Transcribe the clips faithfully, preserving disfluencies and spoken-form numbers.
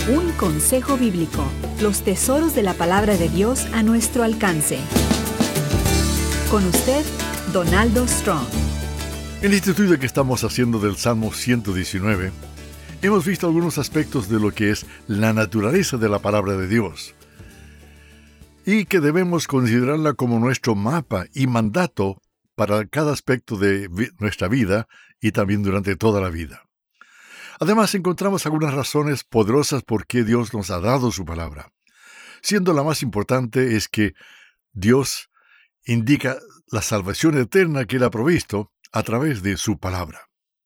Un consejo bíblico. Los tesoros de la palabra de Dios a nuestro alcance. Con usted, Donaldo Strong. En este estudio que estamos haciendo del Salmo ciento diecinueve, hemos visto algunos aspectos de lo que es la naturaleza de la palabra de Dios y que debemos considerarla como nuestro mapa y mandato para cada aspecto de vi- nuestra vida y también durante toda la vida. Además, encontramos algunas razones poderosas por qué Dios nos ha dado su palabra, siendo la más importante es que Dios indica la salvación eterna que Él ha provisto a través de su palabra.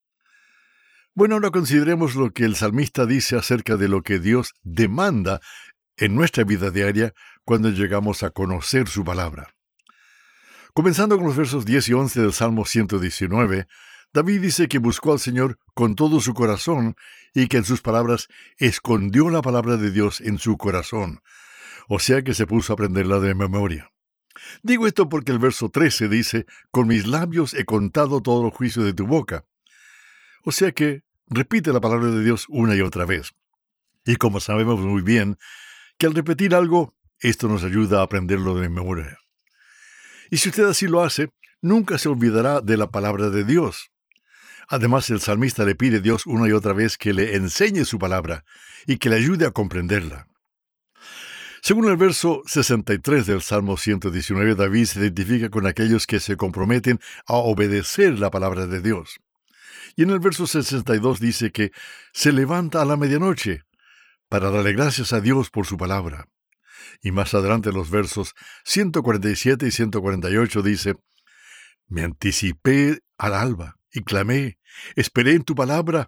Bueno, ahora consideremos lo que el salmista dice acerca de lo que Dios demanda en nuestra vida diaria cuando llegamos a conocer su palabra. Comenzando con los versos diez y once del Salmo ciento diecinueve, David dice que buscó al Señor con todo su corazón y que en sus palabras escondió la palabra de Dios en su corazón, o sea que se puso a aprenderla de memoria. Digo esto porque el verso trece dice, con mis labios he contado todo el juicio de tu boca. O sea que repite la palabra de Dios una y otra vez. Y como sabemos muy bien, que al repetir algo, esto nos ayuda a aprenderlo de memoria. Y si usted así lo hace, nunca se olvidará de la palabra de Dios. Además, el salmista le pide a Dios una y otra vez que le enseñe su palabra y que le ayude a comprenderla. Según el verso sesenta y tres del Salmo ciento diecinueve, David se identifica con aquellos que se comprometen a obedecer la palabra de Dios. Y en el verso sesenta y dos dice que se levanta a la medianoche para darle gracias a Dios por su palabra. Y más adelante en los versos ciento cuarenta y siete y ciento cuarenta y ocho dice, me anticipé al alba y clamé, esperé en tu palabra,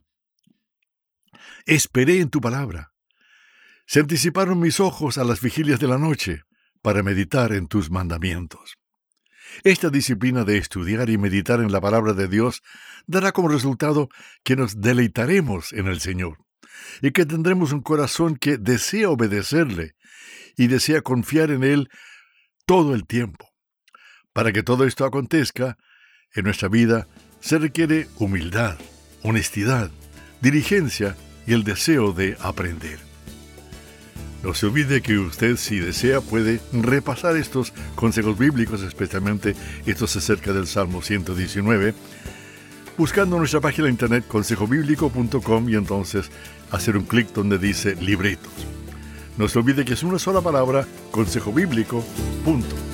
esperé en tu palabra. Se anticiparon mis ojos a las vigilias de la noche para meditar en tus mandamientos. Esta disciplina de estudiar y meditar en la palabra de Dios dará como resultado que nos deleitaremos en el Señor y que tendremos un corazón que desea obedecerle y desea confiar en Él todo el tiempo. Para que todo esto acontezca en nuestra vida se requiere humildad, honestidad, diligencia y el deseo de aprender. No se olvide que usted, si desea, puede repasar estos consejos bíblicos, especialmente estos acerca del Salmo ciento diecinueve, buscando nuestra página de internet consejo bíblico punto com y entonces hacer un clic donde dice libretos. No se olvide que es una sola palabra, consejo bíblico punto com.